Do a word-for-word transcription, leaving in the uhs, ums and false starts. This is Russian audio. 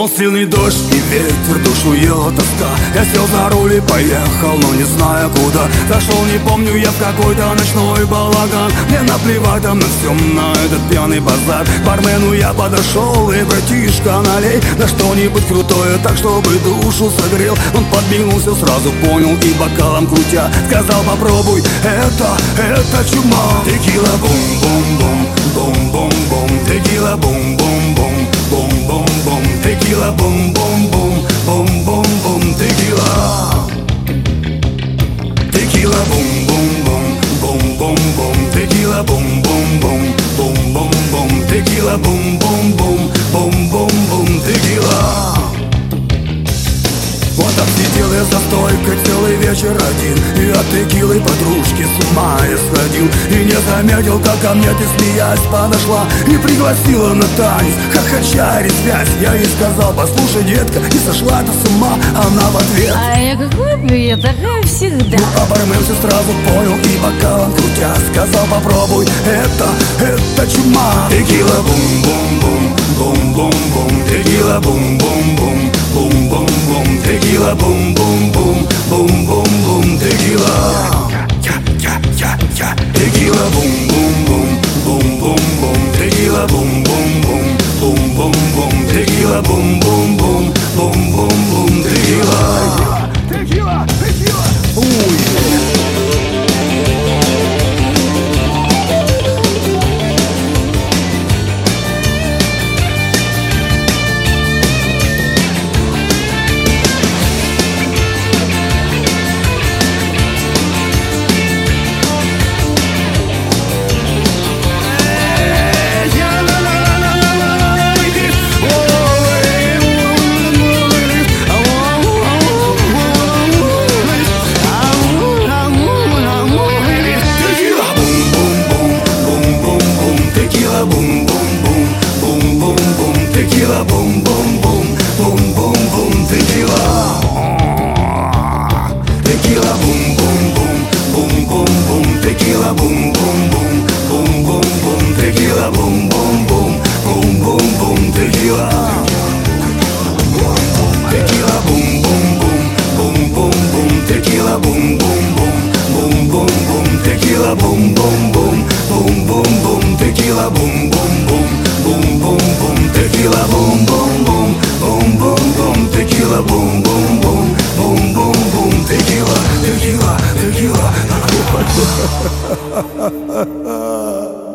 Шел сильный дождь и ветер, душу ела тоска. Я сел за руль и поехал, но не зная куда. Зашел, не помню, я в какой-то ночной балаган. Мне наплевать там на все, на этот пьяный базар. К бармену я подошел и: братишка, налей на что-нибудь крутое, так чтобы душу согрел. Он подмигнулся, сразу понял и бокалом крутя сказал: попробуй, это, это чума. Текила бум-бум-бум, бум-бум-бум, текила бум-бум-бум, бум-бум-бум, текила бум-бум-бум, бум-бум-бум, текила. Текила бум-бум-бум, бум-бум-бум, текила бум-бум-бум, бум-бум-бум, текила бум-бум-бум, бум-бум-бум, текила. Вот так сидел я за стойкой целый вечер один, и от текилы подружки с ума я сходил. И не заметил, как ко мне ты, смеясь, подошла и пригласила на танец, хохоча и резвясь. Я ей сказал: послушай, детка, и сошла ты с ума. Она в ответ: а я как выпью, я такая всегда. Ну, а бармен все сразу понял и бокалом крутя сказал: попробуй, это, это чума. Текила бум-бум-бум, бум-бум-бум, текила бум-бум-бум, бум-бум-бум, текила бум-бум-бум, бум-бум-бум, текила. Текила бум-бум-бум, бум-бум-бум, текила бум-бум-бум, бум-бум-бум, текила бум-бум-бум, бум-бум-бум, текила. Текила, текила. Текила бум-бум-бум, бум-бум-бум, текила. Текила бум-бум-бум, бум-бум-бум, текила бум-бум-бум, бум-бум-бум, текила бум-бум-бум, бум-бум-бум, текила. Текила бум-бум-бум, бум-бум-бум, текила бум-бум-бум, бум-бум-бум, текила бум-бум-бум, бум-бум-бум, текила бум-бум-бум, бум-бум-бум, текила бум-бум-бум, бум-бум-бум, текила бум-бум-бум, бум-бум-бум, текила, текила, текила.